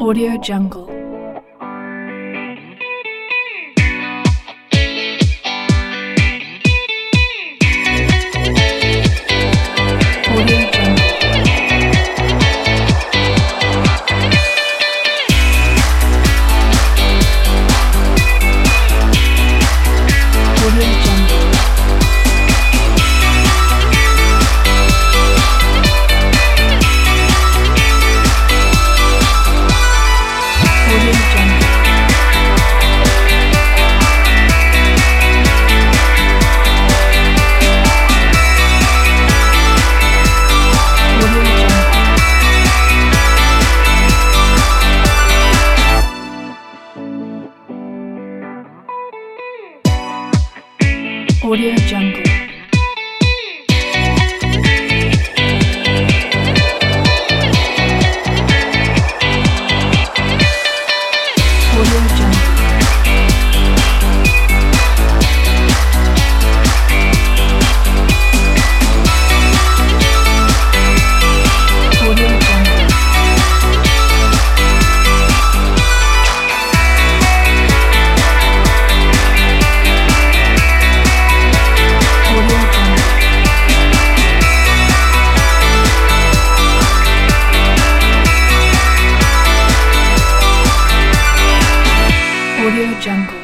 Audio Jungle. Audio Jungle. Audio Jungle. Audio Jungle. Audio Jungle. Audio Jungle. Audio Jungle. Audio Jungle. Audio Jungle.